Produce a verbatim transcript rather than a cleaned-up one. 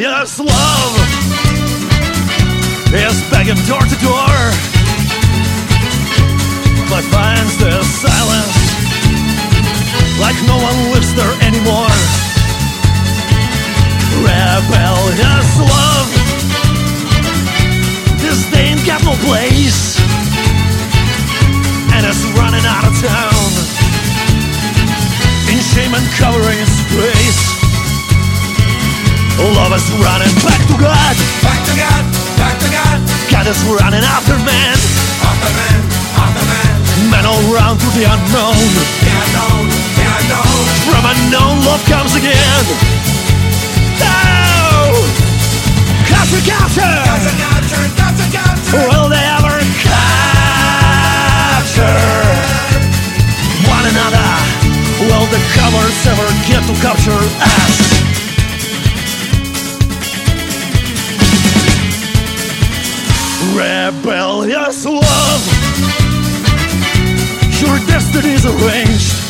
rebellious love is begging door to door, but finds the silence like no one lives there anymore. Rebellious love, this day ain't got no place, and it's running out of town in shame and covering its face. Love is running back to God, back to God, back to God. God is running after man, After man, after man. man all round to the unknown. The unknown, the unknown. From unknown love comes again. Oh, capture, capture. That's a capture, that's a capture. Will they ever capture one another? Will the covers ever get to capture us? Rebellious love, your destiny's arranged.